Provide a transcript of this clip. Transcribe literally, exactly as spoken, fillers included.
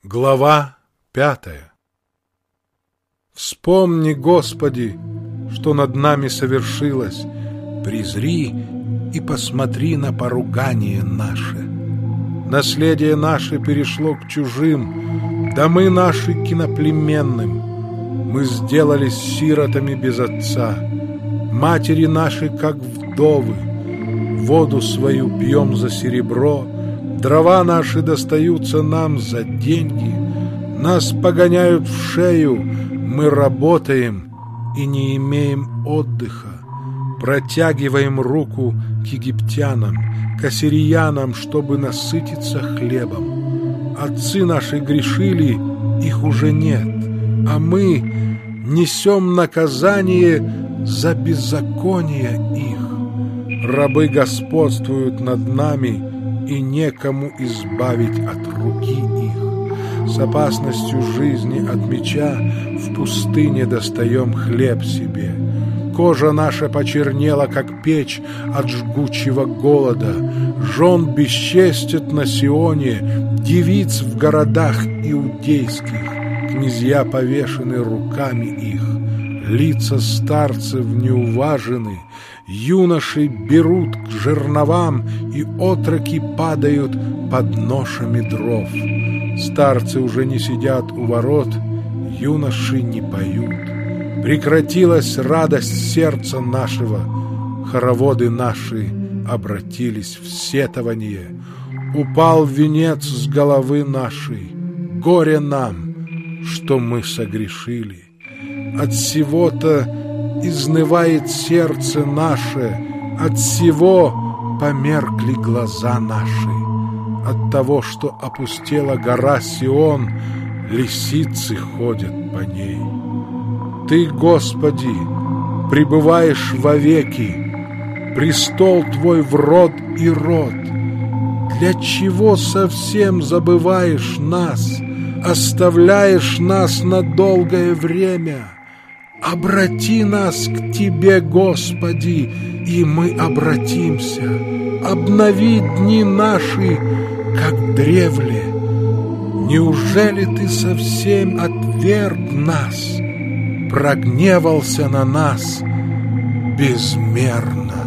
Глава пятая. Вспомни, Господи, что над нами совершилось, презри и посмотри на поругание наше. Наследие наше перешло к чужим, домы наши к иноплеменным. Мы сделались сиротами без отца, матери наши, как вдовы. Воду свою пьем за серебро, дрова наши достаются нам за деньги. Нас погоняют в шею, мы работаем и не имеем отдыха. Протягиваем руку к египтянам, к ассириянам, чтобы насытиться хлебом. Отцы наши грешили, их уже нет, а мы несем наказание за беззаконие их. Рабы господствуют над нами, и некому избавить от руки их. С опасностью жизни от меча в пустыне достаем хлеб себе. Кожа наша почернела, как печь от жгучего голода. Жен бесчестят на Сионе, девиц в городах иудейских. Князья повешены руками их, лица старцев неуважены. Юноши берут к жерновам, и отроки падают под ношами дров. Старцы уже не сидят у ворот, юноши не поют. Прекратилась радость сердца нашего, хороводы наши обратились в сетование. Упал венец с головы нашей, горе нам, что мы согрешили. От сего-то изнывает сердце наше, от всего померкли глаза наши. От того, что опустела гора Сион, лисицы ходят по ней. Ты, Господи, пребываешь вовеки, престол Твой в род и род. Для чего совсем забываешь нас, оставляешь нас на долгое время? Обрати нас к Тебе, Господи, и мы обратимся. Обнови дни наши, как древле. Неужели Ты совсем отверг нас, прогневался на нас безмерно?